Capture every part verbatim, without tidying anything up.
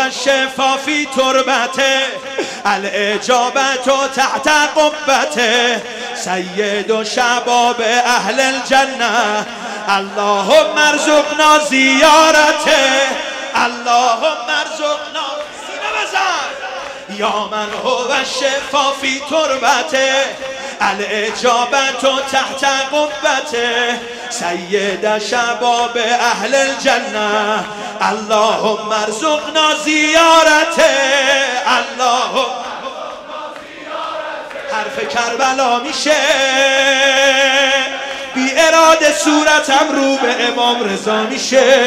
الشفا في تربته الاجابة تحت قبته سید شباب اهل الجنه اللهم ارزقنا زیارته اللهم ارزقنا سینه بزن یا من هو الشفا فی تربته الاجابة تحت قبته سید شباب اهل الجنه اللهم ارزقنا زیارته اللهم حرف کربلا میشه بی اراده صورتم رو به امام رضا میشه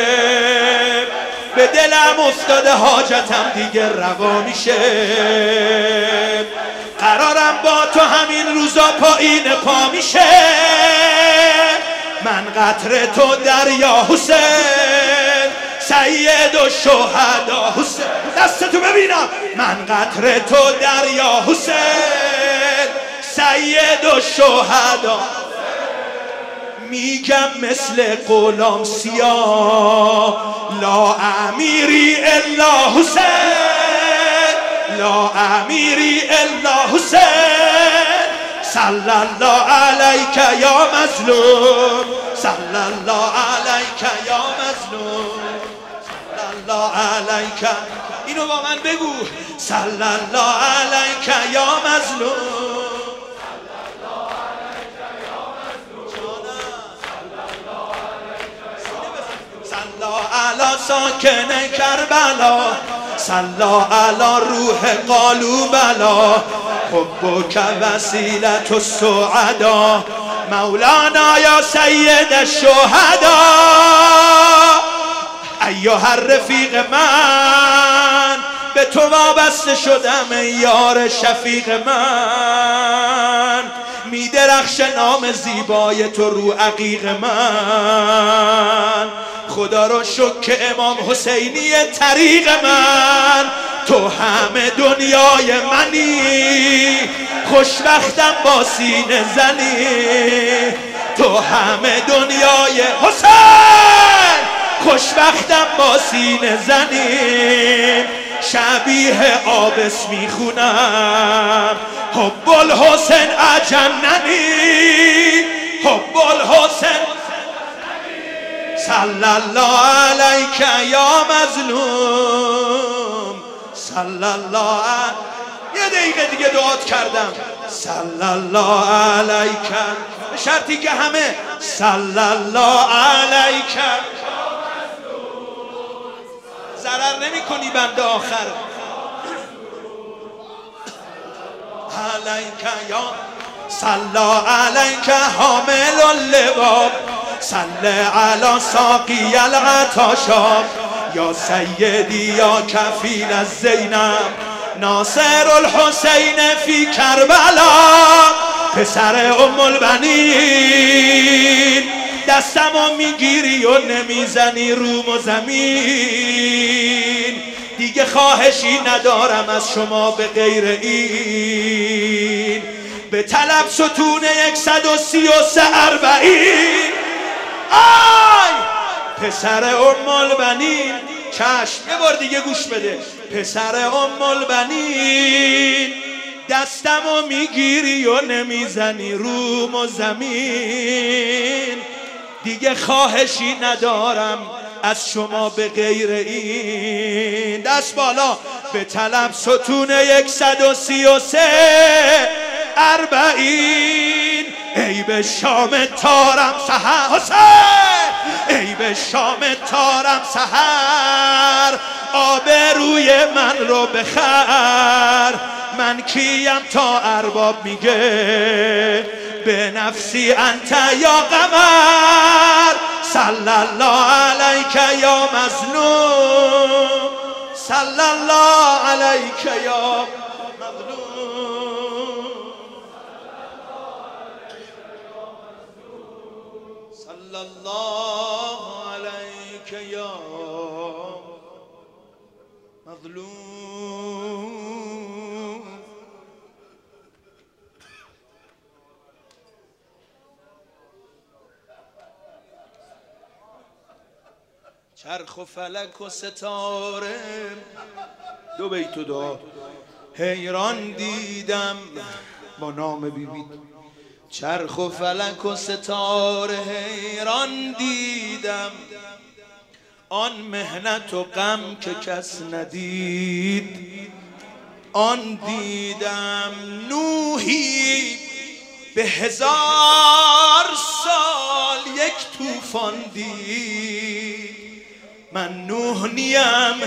به دلم افتاده حاجتم دیگه روا میشه قرارم با تو همین روزا پایین پا میشه من قطر تو دریا حسین سید و شهدا حسین دستتو ببینم من قطر تو دریا حسین سید و شهدا میگم مثل غلام سیاه لا امیری الا حسین لا امیری الا حسین صلی الله علیک یا مظلوم صلی الله علیک یا مظلوم صلی الله علیک اینو با من بگو صلی الله علیک یا مظلوم علی ساکن کربلا صلا علی روح قالوا بلا حبک وسیلة السعدا مولانا یا سید الشهدا ایها الرفیق من به تو وابسته شدم ای یار شفیق من می درخش نام زیبای تو رو عقیق من خدا رو شکر که امام حسینی طریق من تو همه دنیای منی خوشبختم با سینه زنی تو همه دنیای حسین خوشبختم با سینه زنی شبیه آبس میخونم حب الحسین اجننی حب الحسین صلی الله علیک یا مظلوم صلی الله علیک یه دقیقه دیگه دعات کردم صلی الله علیک به شرطی که همه صلی الله علیک ضرر نمی کنی بنده آخر علیک یا صلی علیک حامل اللواء صلی علی ساقی العطاشا یا سیدی یا کفیل الزینب ناصر الحسین فی کربلا پسر ام البنین دستمو میگیری و نمیزنی روم و زمین دیگه خواهشی ندارم از شما به غیر این به طلب ستون یکصد و سی و سه اربعین آی پسر ام البنین چشم یه بار دیگه گوش بده پسر ام البنین دستمو میگیری و نمیزنی روم و زمین دیگه خواهشی ندارم از شما به غیر این دست بالا به طلب ستون یکصد و سی و سه اربعین ای به شام تارم سحر حسین ای به شام تارم سحر آبروی من رو بخر من کیم تا ارباب میگه به نفسی انت یا قمر صلی الله علیک یا مظلوم صلی الله علیک یا مظلوم صلی الله علیک یا مظلوم چرخ و فلک و ستاره، دو بیت و دعا. حیران دیدم با نام بیبی، چرخ و فلک و ستاره حیران دیدم، آن مهنت و غم که کس ندید آن دیدم. نوحی به هزار سال یک طوفان دید، من نوح نیم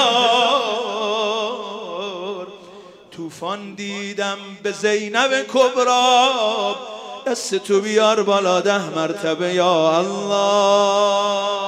هزار طوفان دیدم. به زینب کبری دست تو بیار بالا ده مرتبه یا الله.